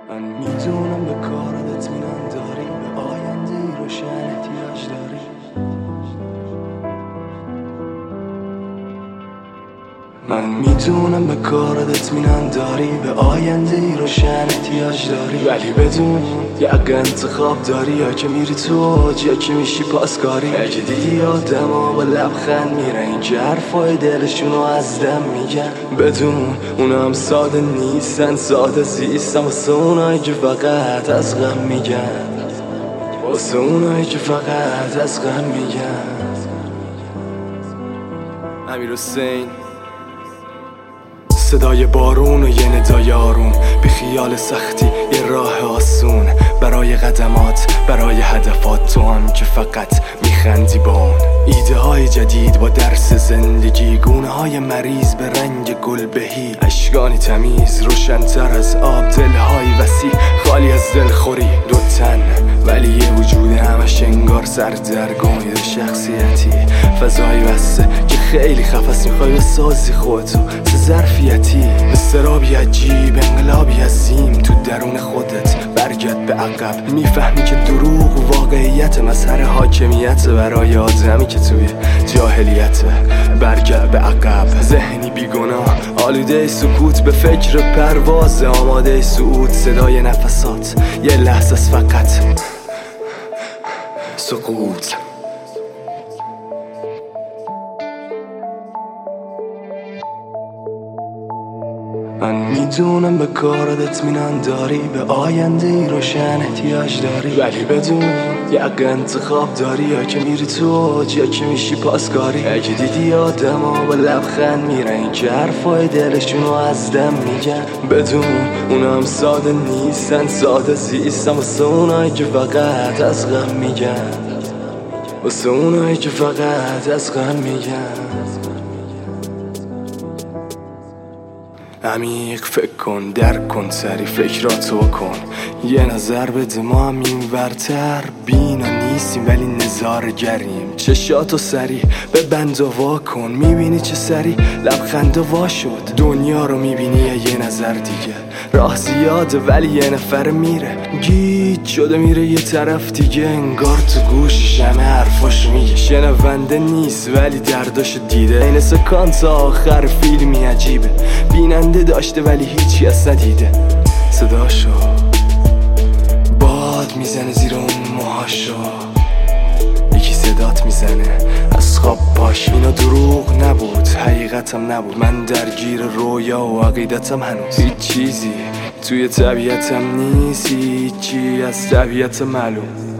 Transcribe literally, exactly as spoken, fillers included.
من میدونم به کارت اطمینان داری، به آینده روشن احتیاج داری. من میدونم به کارت اطمینان داری، به آینده روشن احتیاج داری. ولی بدون یک انتخاب داری، یا که میری تو اوج یا که میشی پاسکاری. اگه دیدی آدم ها با لبخند میرن که حرفای دلشونو از دم میگن، بدون اونا هم ساده نیستن، ساده زیستن واسه اونایی که فقط از غم میگن، واسه اونایی که فقط از غم میگن. امیرحسین، صدای بارون و یه ندای آروم، بی خیال سختی یه راه آسون، برای قدمات برای هدفات، تو هم که فقط میخندی با اون. ایده های جدید با درس زندگی، گونه های مریض به رنگ گل بهی، اشکانی تمیز روشن‌تر از آب، دلهای وسیع خالی از دلخوری. دو تن ولی یه وجود همش انگار سردرگم، یه شخصیتی فضایی بسته که خیلی خفص میخوای بسازی خودتو سه ظرفیتی. استرابی عجیب، انقلابی عظیم تو درون خودت، برگرد به عقب. میفهمی که دروغ و واقعیت مظهر حاکمیت برای آدمی که توی جاهلیت. برگرد به عقب، ذهنی بیگناه، آلوده سکوت به فکر پرواز، آماده صعود، صدای نفسات یه لحظه فقط سقوط. من میدونم به کارت اطمینان داری، به آینده روشن احتیاج داری. ولی بدون یک انتخاب داری، یا که میری تو اوج یا که میشی پاسکاری. اگه دیدی آدم ها با لبخند میرن که حرفای دلشونو از دم میگن، بدون اونا هم ساده نیستن، ساده زیستن واسه اونایی که فقط از غم میگن، واسه اونایی که فقط از غم میگن. عمیق فکر کن، درک کن، سری فکراتو کن، یه نظر بده. ما هم این ورتر بینا نیستیم ولی نظارگریم. چشاتو سری به بند و وا کن، میبینی چه سری لبخند وا شد. دنیا رو میبینی یه نظر دیگه، راه زیاده ولی یه نفر میره، گیج شده میره یه طرف دیگه. انگار تو گوشش همه حرفاشو میگه، شنونده نیست ولی درداشو دیده. این سکانس آخر فیلمی عجیبه، بیننده داشته ولی هیچی از ندیده. صداشو باد میزنه زیر اون موهاشو، یکی صدات میزنه از خواب باش. اینا دروغ نبود، حقیقتم نبود، من درگیر رویا و عقیدتم هنوز. هیچ چیزی توی طبیعتم نیست، هیچی از طبیعت معلوم.